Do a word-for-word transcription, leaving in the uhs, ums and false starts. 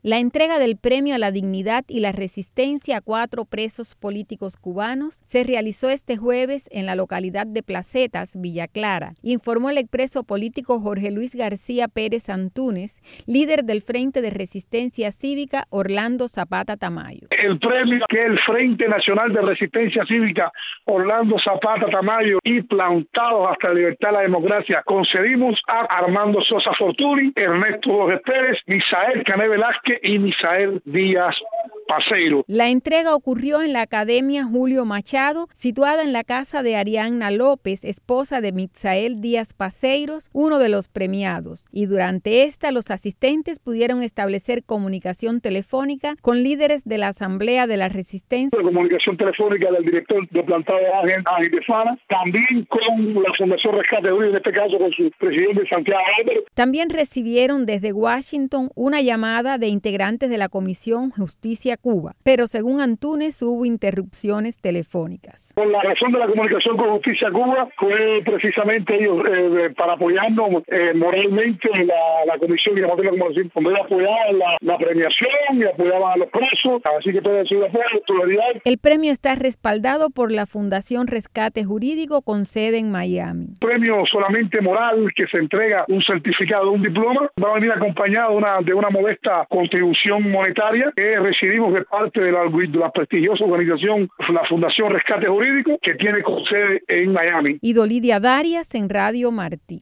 La entrega del Premio a la Dignidad y la Resistencia a cuatro presos políticos cubanos se realizó este jueves en la localidad de Placetas, Villa Clara, informó el expreso político Jorge Luis García Pérez Antúnez, líder del Frente de Resistencia Cívica Orlando Zapata Tamayo. El premio que el Frente Nacional de Resistencia Cívica Orlando Zapata Tamayo y Plantados hasta la Libertad y la Democracia concedimos a Armando Sosa Fortuny, Ernesto Borges Pérez, Misael Cané Velázquez y Misael Díaz Paseiro. La entrega ocurrió en la Academia Julio Machado, situada en la casa de Arianna López, esposa de Misael Díaz Paseiros, uno de los premiados, y durante esta los asistentes pudieron establecer comunicación telefónica con líderes de la Asamblea de la Resistencia. La comunicación telefónica del director de Plantado Ángel Ángel de Fana, también con la Fundación Rescate Jurídico, en este caso con su presidente Santiago Álvarez. También recibieron desde Washington una llamada de integrantes de la Comisión Justicia Cuba, pero según Antúnez hubo interrupciones telefónicas. Por la razón de la comunicación con Justicia Cuba fue precisamente ellos eh, para apoyarnos eh, moralmente la, la comisión y la comunicación, donde ellos apoyaban la, la premiación y apoyaban a los presos, así que todo ha sido apoyo, solidaridad. El premio está respaldado por la Fundación Rescate Jurídico con sede en Miami. Premio solamente moral que se entrega un certificado, un diploma, va a venir acompañado de una, de una modesta contribución monetaria que recibimos de parte de la, de la prestigiosa organización, la Fundación Rescate Jurídico, que tiene con sede en Miami. Y Dolidia Darias en Radio Martí.